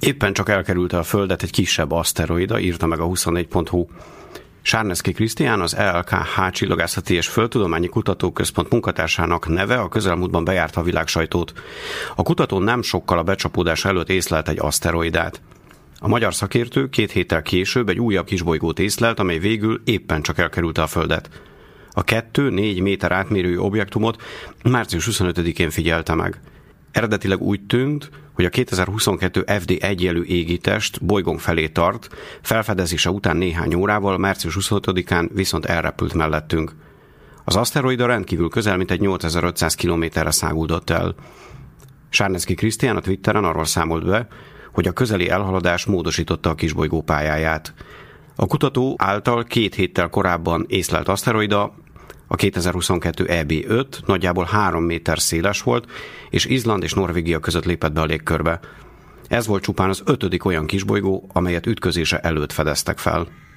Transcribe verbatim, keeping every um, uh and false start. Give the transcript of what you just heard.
Éppen csak elkerülte a Földet egy kisebb aszteroida, írta meg a huszonnégy pont hu. Sárneczky Krisztián, az E L K H Csillagászati és Földtudományi Kutatóközpont munkatársának neve a közelmúltban bejárta a világsajtót. A kutató nem sokkal a becsapódása előtt észlelt egy aszteroidát. A magyar szakértő két héttel később egy újabb kisbolygót észlelt, amely végül éppen csak elkerülte a Földet. A kettő-négy méter átmérőjű objektumot március huszonötödikén figyelte meg. Eredetileg úgy tűnt, hogy a kétezer-huszonkettő F D egy jelű égitest bolygónk felé tart, felfedezése után néhány órával, március huszonötödikén viszont elrepült mellettünk. Az aszteroida rendkívül közel, mint egy nyolcezer-ötszáz kilométerre száguldott el. Sárneczky Krisztián a Twitteren arról számolt be, hogy a közeli elhaladás módosította a kisbolygó pályáját. A kutató által két héttel korábban észlelt aszteroida, a kétezer-huszonkettő E B öt nagyjából három méter széles volt, és Izland és Norvégia között lépett be a légkörbe. Ez volt csupán az ötödik olyan kisbolygó, amelyet ütközése előtt fedeztek fel.